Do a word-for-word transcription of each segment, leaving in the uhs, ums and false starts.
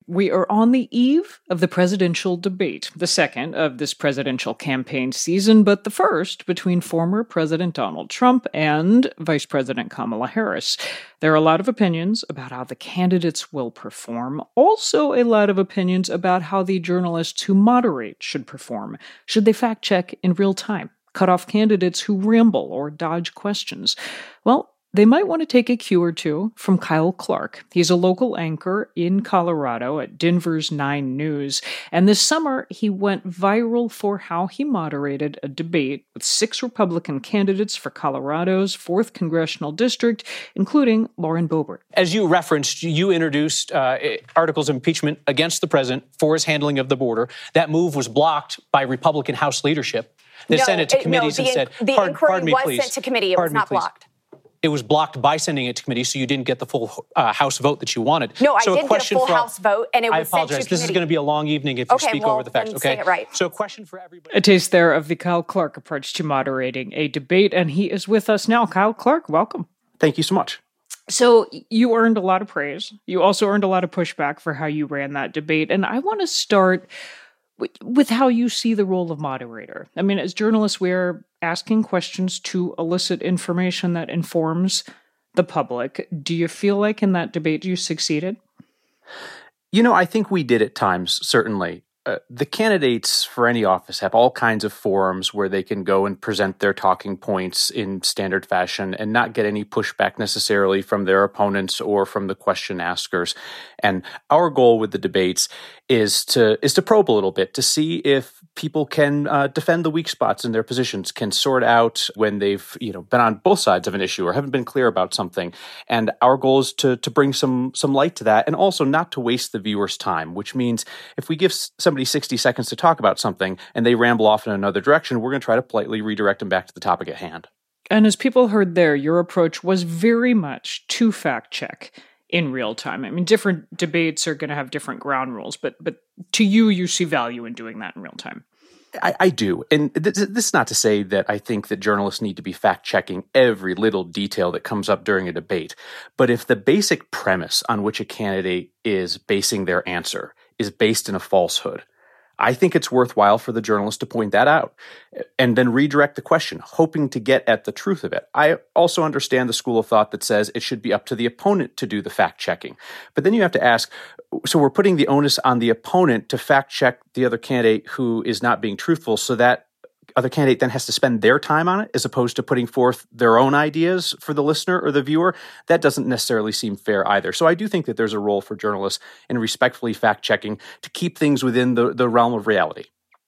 We are on the eve of the presidential debate, the second of this presidential campaign season, but the first between former President Donald Trump and Vice President Kamala Harris. There are a lot of opinions about how the candidates will perform, also a lot of opinions about how the journalists who moderate should perform. Should they fact check in real time, cut off candidates who ramble or dodge questions? Well, they might want to take a cue or two from Kyle Clark. He's a local anchor in Colorado at Denver's Nine News, and this summer he went viral for how he moderated a debate with six Republican candidates for Colorado's fourth congressional district, including Lauren Boebert. As you referenced, you introduced uh, articles of impeachment against the president for his handling of the border. That move was blocked by Republican House leadership. They no, sent it to it, committees no, the, and said, the pardon, inquiry pardon me, was please. sent to committee. It pardon was not me, blocked. It was blocked by sending it to committee, so you didn't get the full uh, House vote that you wanted. No, I so did a question get a full for, House vote, and it was I apologize. sent to This committee. is going to be a long evening if okay, you speak well, over the facts. Then Okay, say it right. So a question for everybody. A taste there of the Kyle Clark approach to moderating a debate, and he is with us now. Kyle Clark, welcome. Thank you so much. So you earned a lot of praise. You also earned a lot of pushback for how you ran that debate, and I want to start with how you see the role of moderator. I mean, as journalists, we're asking questions to elicit information that informs the public. Do you feel like in that debate you succeeded? You know, I think we did at times, certainly. Uh, the candidates for any office have all kinds of forums where they can go and present their talking points in standard fashion and not get any pushback necessarily from their opponents or from the question askers. And our goal with the debates is to is to probe a little bit to see if people can uh, defend the weak spots in their positions, can sort out when they've you know been on both sides of an issue or haven't been clear about something. And our goal is to to bring some some light to that, and also not to waste the viewer's time. Which means if we give somebody sixty seconds to talk about something and they ramble off in another direction, we're going to try to politely redirect them back to the topic at hand. And as people heard there, your approach was very much to fact check in real time. I mean, different debates are going to have different ground rules, but but to you, you see value in doing that in real time. I, I do. And th- this is not to say that I think that journalists need to be fact-checking every little detail that comes up during a debate. But if the basic premise on which a candidate is basing their answer is based in a falsehood, I think it's worthwhile for the journalist to point that out and then redirect the question, hoping to get at the truth of it. I also understand the school of thought that says it should be up to the opponent to do the fact-checking. But then you have to ask, so we're putting the onus on the opponent to fact-check the other candidate who is not being truthful, so that other candidate then has to spend their time on it as opposed to putting forth their own ideas for the listener or the viewer. That doesn't necessarily seem fair either. So I do think that there's a role for journalists in respectfully fact-checking to keep things within the, the realm of reality.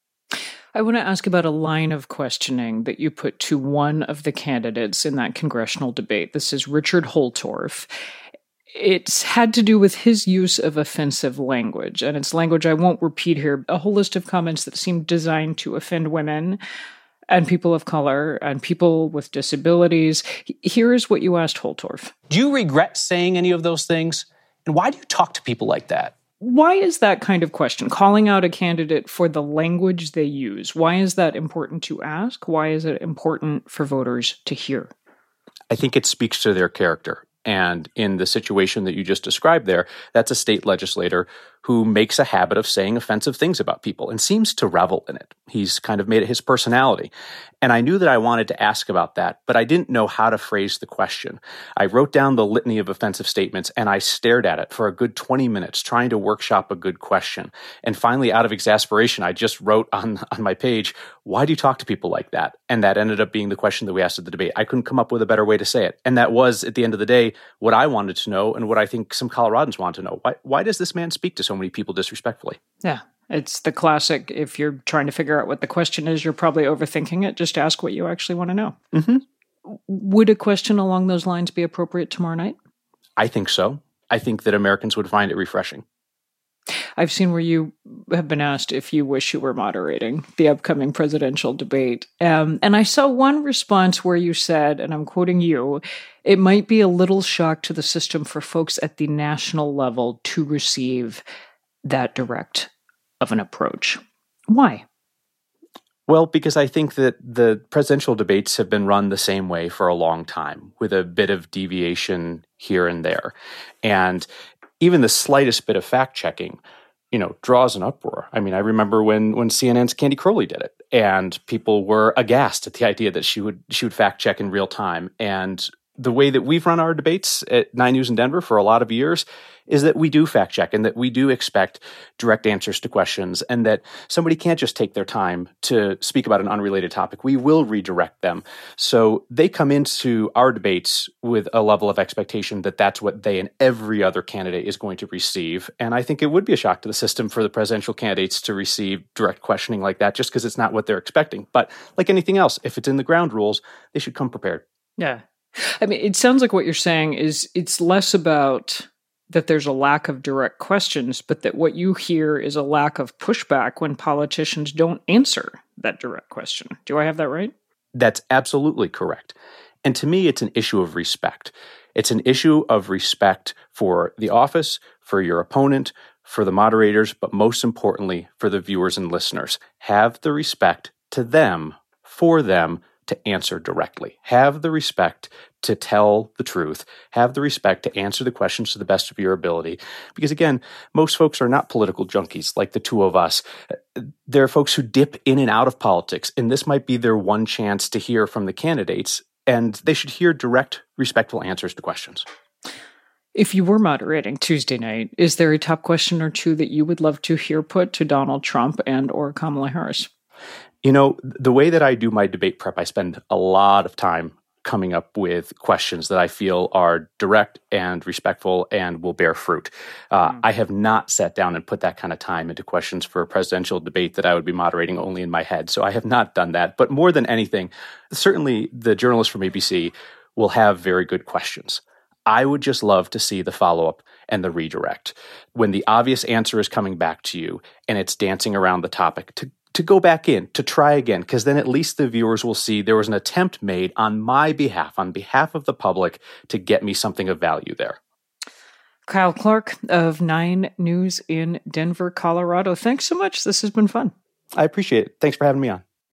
I want to ask about a line of questioning that you put to one of the candidates in that congressional debate. This is Richard Holtorf. It's had to do with his use of offensive language, and it's language I won't repeat here, a whole list of comments that seem designed to offend women and people of color and people with disabilities. Here is what you asked Holtorf. Do you regret saying any of those things? And why do you talk to people like that? Why is that kind of question, calling out a candidate for the language they use, why is that important to ask? Why is it important for voters to hear? I think it speaks to their character. And in the situation that you just described there, that's a state legislator who makes a habit of saying offensive things about people and seems to revel in it. He's kind of made it his personality. And I knew that I wanted to ask about that, but I didn't know how to phrase the question. I wrote down the litany of offensive statements and I stared at it for a good twenty minutes trying to workshop a good question. And finally, out of exasperation, I just wrote on, on my page, why do you talk to people like that? And that ended up being the question that we asked at the debate. I couldn't come up with a better way to say it. And that was, at the end of the day, what I wanted to know and what I think some Coloradans want to know. Why, why does this man speak to so many people disrespectfully? Yeah, it's the classic, if you're trying to figure out what the question is, you're probably overthinking it. Just ask what you actually want to know. Mm-hmm. Would a question along those lines be appropriate tomorrow night? I think so. I think that Americans would find it refreshing. I've seen where you have been asked if you wish you were moderating the upcoming presidential debate. Um, and I saw one response where you said, and I'm quoting you, it might be a little shock to the system for folks at the national level to receive that direct of an approach. Why? Well, because I think that the presidential debates have been run the same way for a long time, with a bit of deviation here and there. And even the slightest bit of fact checking, you know, draws an uproar. I mean, I remember when when C N N's Candy Crowley did it, and people were aghast at the idea that she would she would fact check in real time. And the way that we've run our debates at Nine News in Denver for a lot of years is that we do fact check and that we do expect direct answers to questions, and that somebody can't just take their time to speak about an unrelated topic. We will redirect them. So they come into our debates with a level of expectation that that's what they and every other candidate is going to receive. And I think it would be a shock to the system for the presidential candidates to receive direct questioning like that, just because it's not what they're expecting. But like anything else, if it's in the ground rules, they should come prepared. Yeah. I mean, it sounds like what you're saying is it's less about that there's a lack of direct questions, but that what you hear is a lack of pushback when politicians don't answer that direct question. Do I have that right? That's absolutely correct. And to me, it's an issue of respect. It's an issue of respect for the office, for your opponent, for the moderators, but most importantly, for the viewers and listeners. Have the respect to them, for them, to answer directly. Have the respect to tell the truth. Have the respect to answer the questions to the best of your ability. Because again, most folks are not political junkies like the two of us. There are folks who dip in and out of politics, and this might be their one chance to hear from the candidates, and they should hear direct, respectful answers to questions. If you were moderating Tuesday night, is there a top question or two that you would love to hear put to Donald Trump and or Kamala Harris? You know, the way that I do my debate prep, I spend a lot of time coming up with questions that I feel are direct and respectful and will bear fruit. Uh, mm. I have not sat down and put that kind of time into questions for a presidential debate that I would be moderating only in my head. So I have not done that. But more than anything, certainly the journalists from A B C will have very good questions. I would just love to see the follow-up and the redirect. When the obvious answer is coming back to you and it's dancing around the topic, to to go back in, to try again, because then at least the viewers will see there was an attempt made on my behalf, on behalf of the public, to get me something of value there. Kyle Clark of Nine News in Denver, Colorado. Thanks so much. This has been fun. I appreciate it. Thanks for having me on.